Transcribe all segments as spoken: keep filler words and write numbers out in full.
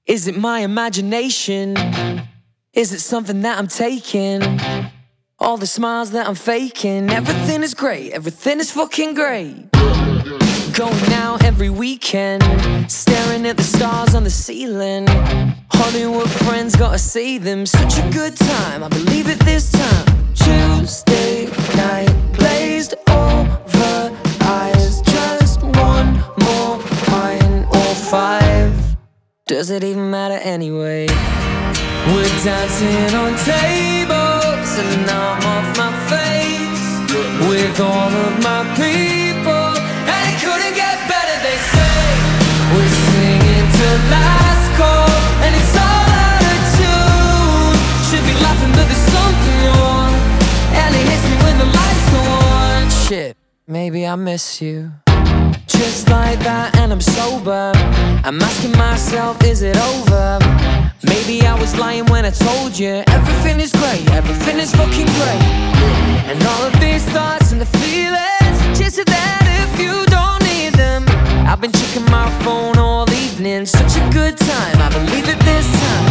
Is it my imagination? Is it something that I'm taking? All the smiles that I'm faking. Everything is great, everything is fucking great. Going out every weekend, staring at the stars on the ceiling. Hollywood friends, gotta see them. Such a good time, I believe it this time. Tuesday night, glazed over eyes. Just one more pint or five. Does it even matter anyway? We're dancing on tables and I'm off my face with all of my people, and it couldn't get better, they say. We're singing to last call and it's all out of tune. Should be laughing but there's something wrong, and it hits me when the lights go on. Shit, maybe I miss you. Just like that and I'm sober, I'm asking myself, is it over? Maybe I was lying when I told you everything is great, everything is fucking great. And all of these thoughts and the feelings, just that if you don't need them. I've been checking my phone all evening, such a good time, I believe it this time.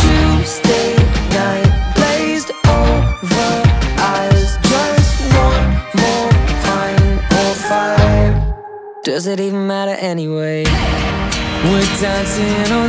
Tuesday night, glazed over eyes. Just one more pint or five. Does it even matter anyway? We're dancing on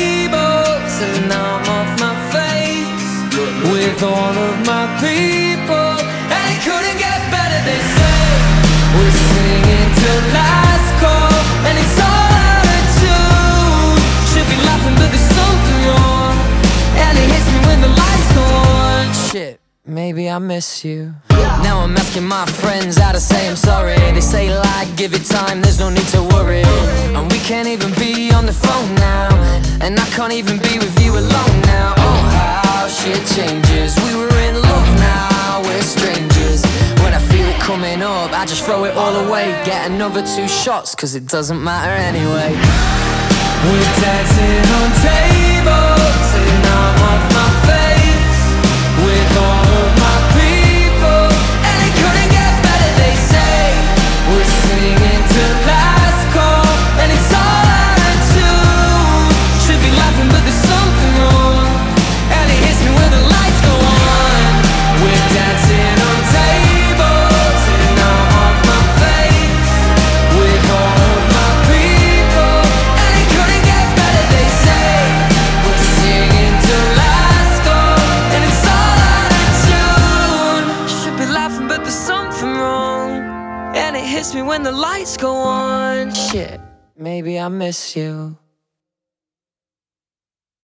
tables and I'm off my face with all of my people, and it couldn't get better, they say. We're singing till last call and it's all out of tune. Should be laughing but there's something wrong, and it hits me when the lights go on. Shit, maybe I miss you. Now I'm asking my friends how to say I'm sorry. They say like, give it time, there's no need to worry. And we can't even be on the phone now, and I can't even be with you alone now. Oh, how shit changes. We were in love, now we're strangers. When I feel it coming up, I just throw it all away. Get another two shots, cause it doesn't matter anyway. We're dancing on tables and I'm off my face with all of my people, and it couldn't get better, they say. We're singing to last call and it's all out of tune. Should be laughing but there's something wrong, and it hits me when the lights go on. We're dancing on tables and I'm off my face with all of my people, and it couldn't get better, they say. We're singing to last call and it's all out of tune. Should be laughing but there's something wrong, and it hits me when the lights go on. Shit, maybe I miss you.